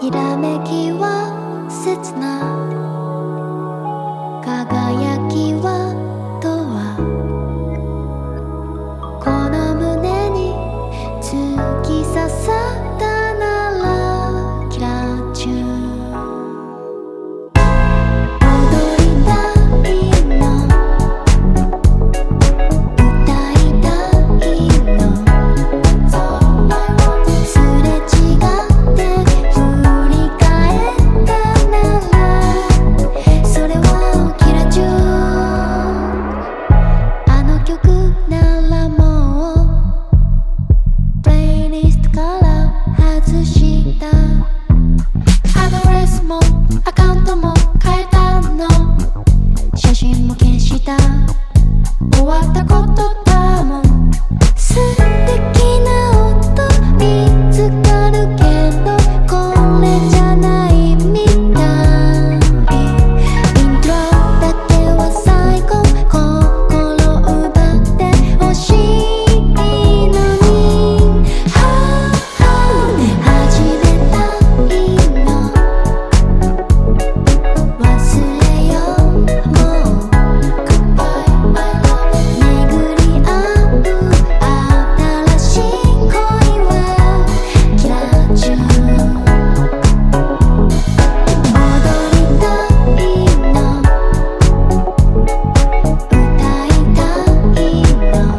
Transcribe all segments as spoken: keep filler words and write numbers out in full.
ひらめきは切な輝きはとはこの胸に突き刺さったならキラチューン踊りたいの歌いたいのすれ違って振り返ったならそれはキラチューンあの曲ならもうプレイリストから外したアドレスもアカウントも変えたの写真も消した終わったことだもん素敵な音見つかるけどこれじゃないみたいイントロだけは最高心奪ってほしいのに始めたいの忘れようもう Goodbye I love you 巡り合う新しい恋はキラチューン踊りたいの歌いたいの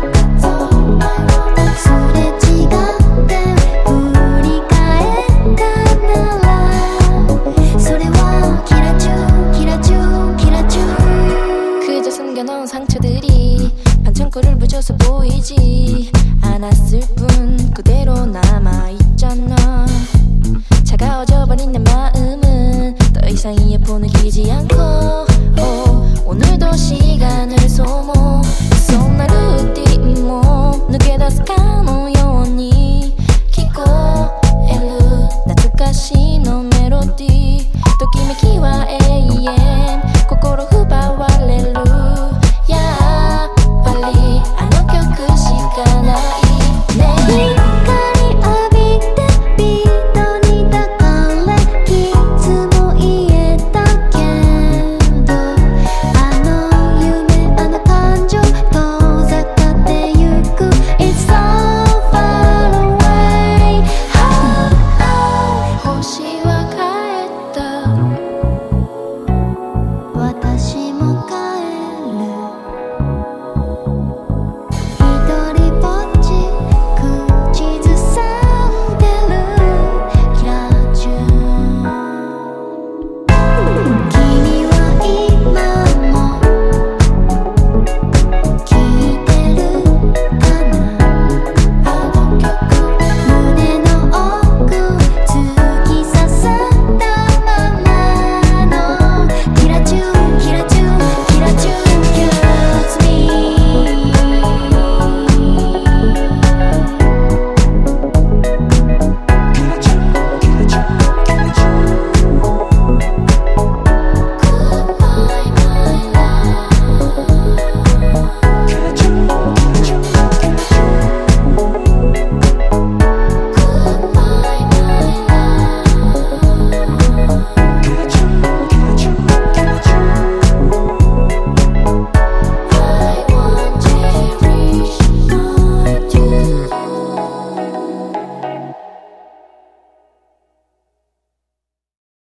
すれ違って振り返ったならそれはキラチューンキラチューンキラチューン 그저 숨겨놓은 상처들이 반창고를 부셔서 보이지 않았을 뿐 그대로 남아있잖아 차가워져 버린 내 마음은 더 이상 이어폰을 끼지 않고 oh.